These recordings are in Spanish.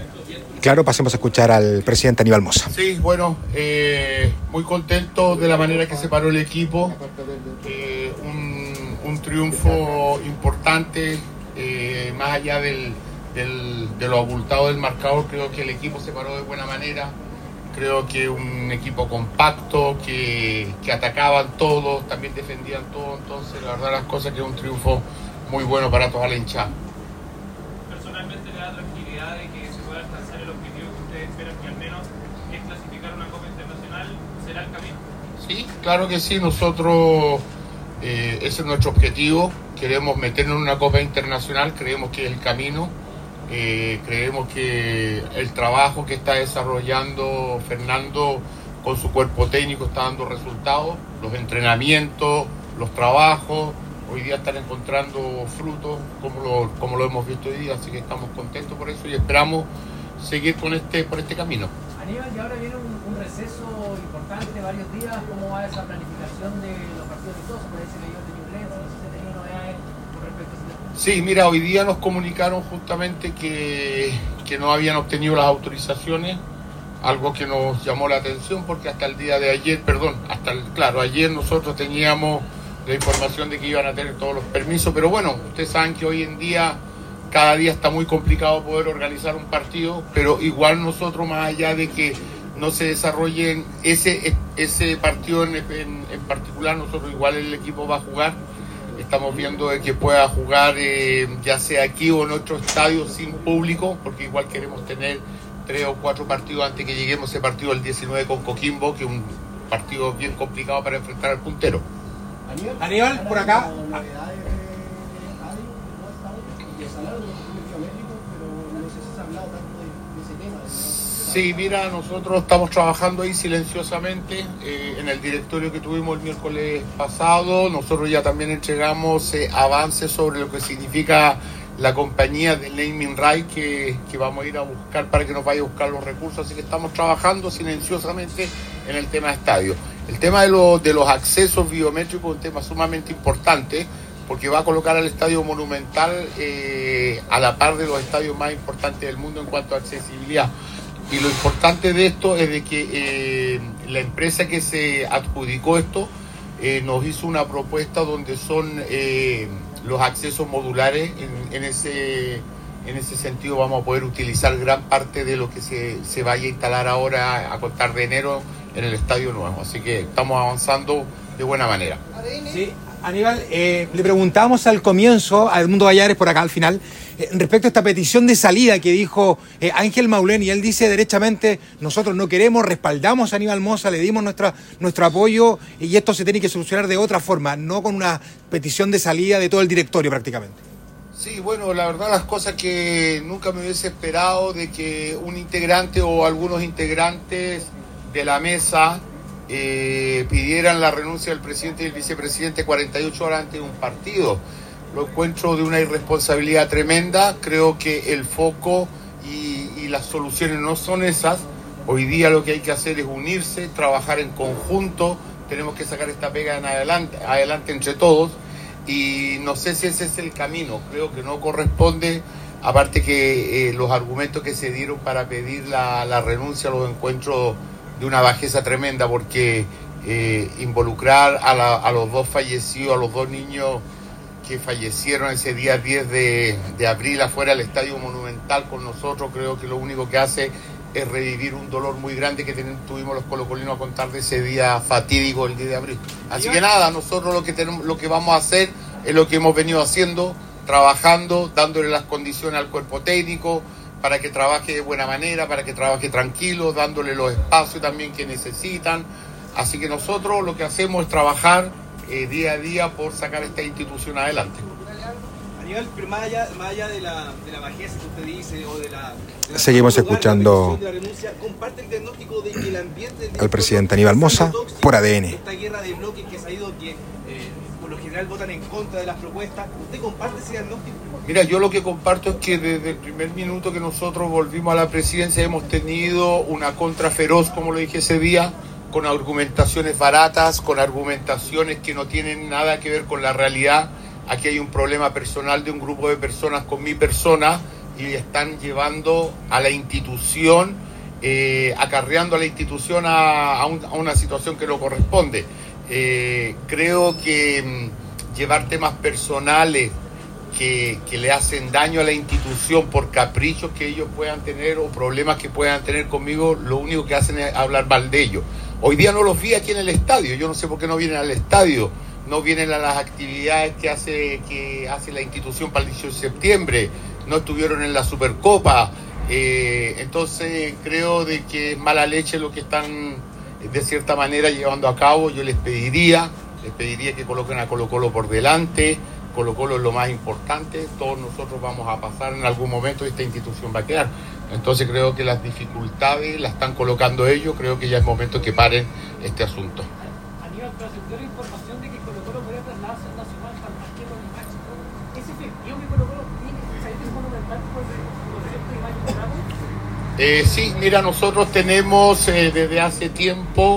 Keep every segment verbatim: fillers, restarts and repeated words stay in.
Claro, pasemos a escuchar al presidente Aníbal Mosa. Sí, bueno, eh, muy contento de la manera que se paró el equipo. Eh, un, un triunfo importante, eh, más allá del, del, de lo abultado del marcador. Creo que el equipo se paró de buena manera. Creo que un equipo compacto, que, que atacaban todos, también defendían todo. Entonces, la verdad, las cosas que es un triunfo muy bueno para toda la hinchada. Personalmente, le da tranquilidad de que se pueda alcanzar el objetivo que ustedes esperan, que al menos es clasificar una Copa Internacional, ¿será el camino? Sí, claro que sí. Nosotros, eh, ese es nuestro objetivo. Queremos meternos en una Copa Internacional, creemos que es el camino. Eh, creemos que el trabajo que está desarrollando Fernando con su cuerpo técnico está dando resultados, los entrenamientos, los trabajos, hoy día están encontrando frutos como lo, como lo hemos visto hoy día, así que estamos contentos por eso y esperamos seguir con este, por este camino. Aníbal, y ahora viene un, un receso importante, varios días, ¿cómo va esa planificación de los partidos amistosos? Parece que yo tenía Ñublense, no sé si ha tenido novedades con respecto a ese tema. Sí, mira, hoy día nos comunicaron justamente que, que no habían obtenido las autorizaciones, algo que nos llamó la atención porque hasta el día de ayer, perdón, hasta el, claro, ayer nosotros teníamos la información de que iban a tener todos los permisos, pero bueno, ustedes saben que hoy en día cada día está muy complicado poder organizar un partido, pero igual nosotros, más allá de que no se desarrolle ese, ese partido en, en, en particular, nosotros igual el equipo va a jugar. Estamos viendo de que pueda jugar eh, ya sea aquí o en otro estadio sin público, porque igual queremos tener tres o cuatro partidos antes que lleguemos a ese partido el diecinueve con Coquimbo, que es un partido bien complicado para enfrentar al puntero. Aníbal, Aníbal por acá. Sí, mira, nosotros estamos trabajando ahí silenciosamente eh, en el directorio que tuvimos el miércoles pasado. Nosotros ya también entregamos eh, avances sobre lo que significa la compañía de naming right que, que vamos a ir a buscar para que nos vaya a buscar los recursos. Así que estamos trabajando silenciosamente en el tema de estadio. El tema de, lo, de los accesos biométricos es un tema sumamente importante porque va a colocar al Estadio Monumental eh, a la par de los estadios más importantes del mundo en cuanto a accesibilidad. Y lo importante de esto es de que eh, la empresa que se adjudicó esto eh, nos hizo una propuesta donde son eh, los accesos modulares. En, en, ese, en ese sentido vamos a poder utilizar gran parte de lo que se, se vaya a instalar ahora a contar de enero en el estadio nuevo. Así que estamos avanzando de buena manera. Sí, Aníbal, eh, le preguntamos al comienzo a Edmundo Vallares por acá al final eh, respecto a esta petición de salida que dijo eh, Ángel Maulén, y él dice derechamente: nosotros no queremos, respaldamos a Aníbal Mosa, le dimos nuestra, nuestro apoyo y esto se tiene que solucionar de otra forma, no con una petición de salida de todo el directorio prácticamente. Sí, bueno, la verdad las cosas que nunca me hubiese esperado de que un integrante o algunos integrantes de la mesa Eh, pidieran la renuncia del presidente y el vicepresidente cuarenta y ocho horas antes de un partido. Lo encuentro de una irresponsabilidad tremenda. Creo que el foco y, y las soluciones no son esas. Hoy día lo que hay que hacer es unirse, trabajar en conjunto. Tenemos que sacar esta pega en adelante, adelante entre todos, y no sé si ese es el camino. Creo que no corresponde, aparte que eh, los argumentos que se dieron para pedir la, la renuncia los encuentro de una bajeza tremenda, porque eh, involucrar a, la, a los dos fallecidos, a los dos niños que fallecieron ese día diez de, de abril afuera del Estadio Monumental con nosotros, creo que lo único que hace es revivir un dolor muy grande que ten, tuvimos los colocolinos a contar de ese día fatídico, el diez de abril. Así que nada, nosotros lo que, tenemos, lo que vamos a hacer es lo que hemos venido haciendo, trabajando, dándole las condiciones al cuerpo técnico, para que trabaje de buena manera, para que trabaje tranquilo, dándole los espacios también que necesitan. Así que nosotros lo que hacemos es trabajar eh, día a día por sacar esta institución adelante. Aníbal, pero más allá, más allá de, la, de la bajeza que usted dice o de la... De la Seguimos escuchando de la renuncia, comparte el diagnóstico de que el ambiente al presidente Aníbal Mosa por A D N. Esta guerra de bloques que se ha ido, que eh, por lo general votan en contra de las propuestas. ¿Usted comparte ese diagnóstico? Mira, yo lo que comparto es que desde el primer minuto que nosotros volvimos a la presidencia hemos tenido una contra feroz, como lo dije ese día, con argumentaciones baratas, con argumentaciones que no tienen nada que ver con la realidad. Aquí hay un problema personal de un grupo de personas con mi persona, y están llevando a la institución, eh, acarreando a la institución a, a, un, a una situación que no corresponde. Eh, creo que mmm, llevar temas personales que, que le hacen daño a la institución por caprichos que ellos puedan tener o problemas que puedan tener conmigo, lo único que hacen es hablar mal de ellos. Hoy día no los vi aquí en el estadio, yo no sé por qué no vienen al estadio, no vienen a las actividades que hace, que hace la institución para el dieciocho de septiembre, no estuvieron en la Supercopa, eh, entonces creo de que es mala leche lo que están de cierta manera llevando a cabo. Yo les pediría, les pediría que coloquen a Colo Colo por delante. Colo Colo es lo más importante, todos nosotros vamos a pasar en algún momento y esta institución va a quedar. Entonces creo que las dificultades las están colocando ellos, creo que ya es momento que paren este asunto. Aníbal, trascendió la información de que Colo Colo podría trasladarse al Nacional para el partido de Limache. ¿Es efectivo que Colo Colo tiene que salir del Monumental por el concierto de Limache Bravo? Eh, sí, mira, nosotros tenemos eh, desde hace tiempo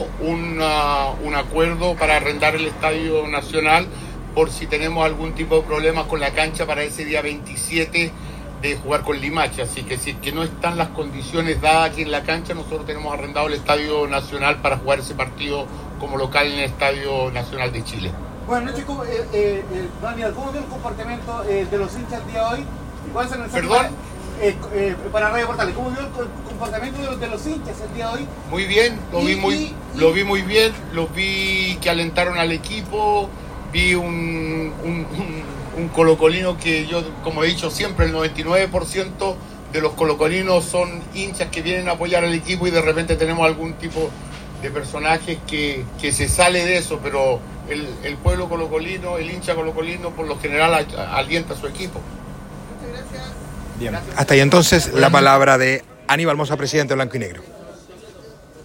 una, un acuerdo para arrendar el Estadio Nacional por si tenemos algún tipo de problemas con la cancha para ese día veintisiete de jugar con Limache. Así que si es que no están las condiciones dadas aquí en la cancha, nosotros tenemos arrendado el Estadio Nacional para jugar ese partido como local en el Estadio Nacional de Chile. Buenas noches, ¿cómo, eh, eh, Daniel, ¿cómo vio el comportamiento eh, de los hinchas el día de hoy? ¿Cuál es el mensaje ¿Perdón? Para, eh, eh, para Radio Portales? ¿Cómo vio el comportamiento de los, de los hinchas el día de hoy? Muy bien, lo vi muy, y, y, lo vi muy bien, lo vi que alentaron al equipo. Vi un, un, un, un colocolino que yo, como he dicho siempre, el noventa y nueve por ciento de los colocolinos son hinchas que vienen a apoyar al equipo y de repente tenemos algún tipo de personajes que, que se sale de eso, pero el, el pueblo colocolino, el hincha colocolino, por lo general a, alienta a su equipo. Bien, hasta ahí entonces la palabra de Aníbal Mosa, presidente de Blanco y Negro.